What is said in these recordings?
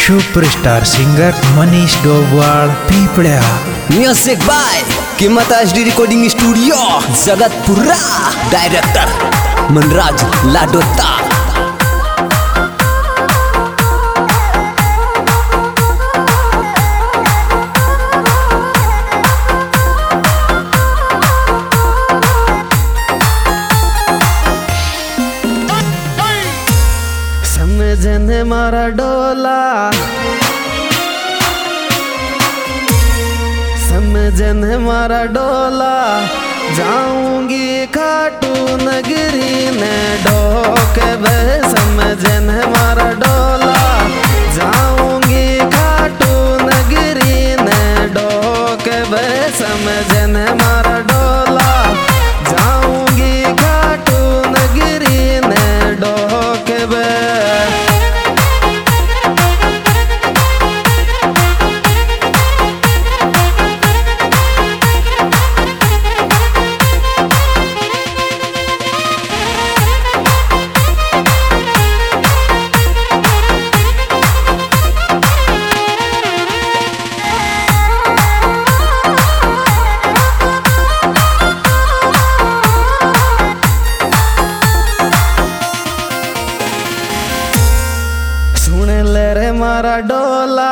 Superstar singer Manish Dobwal Piplya. Music by Kimat HD recording studio Jagatpura. Director Manraj Ladota. समझने मारा डोला, समझने मारा डोला, जाऊंगी खाटू नगरी ने ढोके बे। समझने मारा डोला, जाऊंगी खाटू नगरी ने ढोके बे। समझने मारा डोला, जाऊंगी खाटू नगरी ने ढोके बे। सुन ले रे मारा डोला,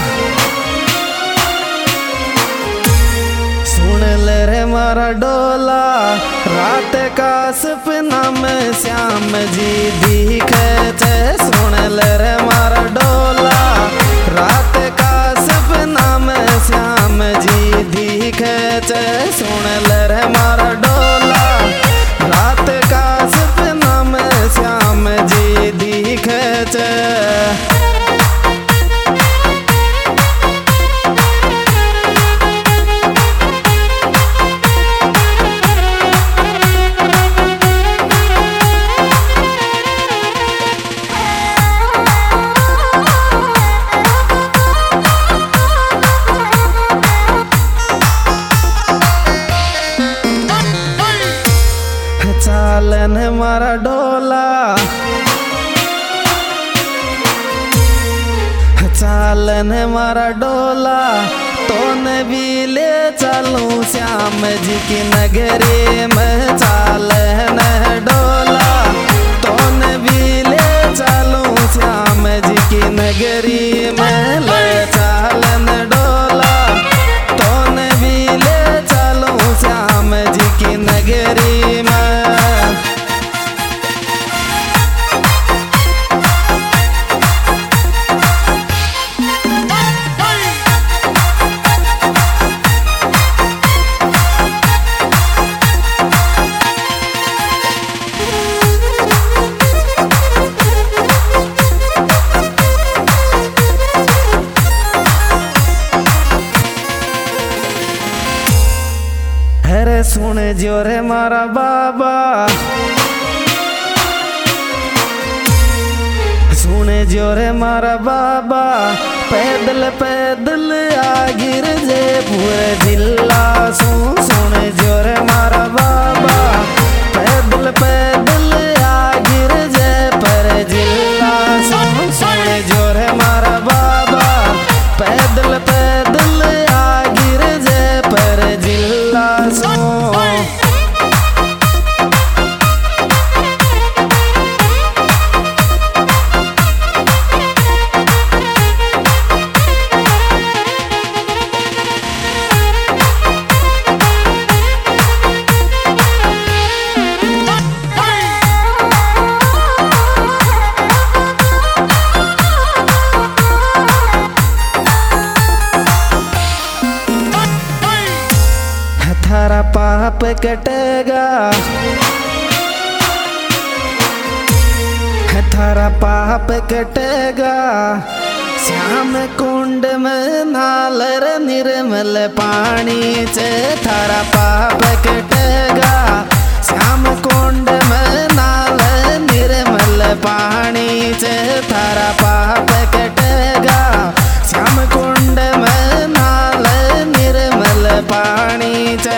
सुन ले रे मारा डोला, रात का सपना में श्याम जी दिखे थे। सुन ले रे मारा डोला, रात का सपना में श्याम जी दिखे थे। सुन ले रे मारा डोला, रात का सपना में श्याम जी दिखे थे। चालन मारा डोला, चालन मारा डोला, तो भी ले चलूं श्याम जी की नगरी में। चालन डोला, तो भी ले चलूं श्याम जी की नगरी में। ले चालन डोला, तो भी ले चलूं श्याम जी की नगरी में। अरे सुन जो रे मारा बाबा, सुन जो रे मारा बाबा, पैदल पैदल आ गिर जे पूरे जिला। सुन जो रे मारा बाबा, पैदल पैदल आ गिर जे पर जिला। सुन जो रे मारा बाबा, पैदल पैदल आ गिर जे पर जिला। थारा पाप कटेगा, थारा पाप कटेगा। श्याम कुंड में नालर निर्मल पानी से थारा पाप कटेगा। श्याम कुंड में नाल निर्मल पानी से थारा पाप कटेगा। श्याम कुंड में नाल निर्मल पानी से।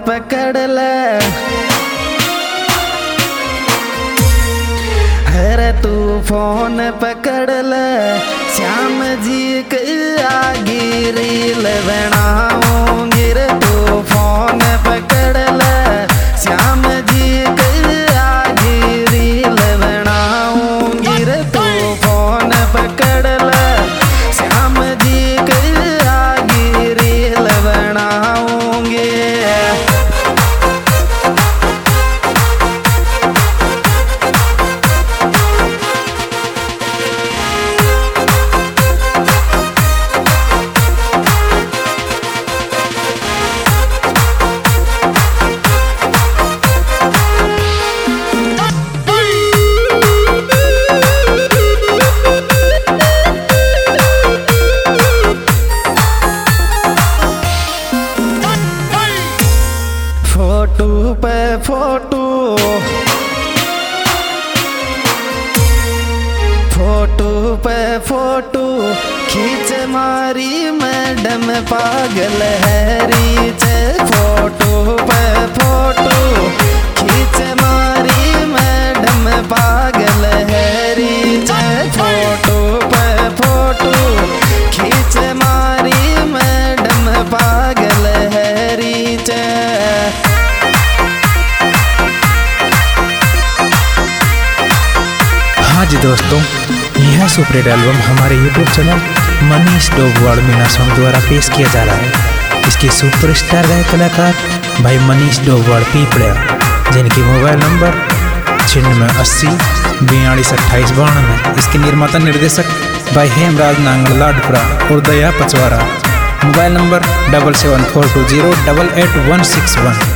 पकड़ ले, अरे तू फोन पकड़ ले, श्याम जी के आगे रील बनाऊंगी रे। तू फोन पकड़ ले, श्याम जी के आगे रील बनाऊंगी रे। तू फोन पकड़ ले, श्याम जी के आगे रील बनाऊंगी। फोटो पे फोटो, फोटो पे फोटो खींच मारी मैडम पागल है रीच। फोटो पे फोटो खींच मारी मैडम पागल है रीच। फोटो पे फोटो खींच मारी मैडम पागल है रीच। हाँ जी दोस्तों, यह सुपरहिट एल्बम हमारे YouTube channel Manish Dobwal Meena song द्वारा पेश किया जा रहा है। इसके सुपरस्टार गायक कलाकार भाई मनीष डोबवाल पीपड़िया, जिनकी मोबाइल नंबर 9680422892। इसके निर्माता निर्देशक भाई हेमराज नांगल लाडपुरा और दया पचवारा। Mobile number 7742088161।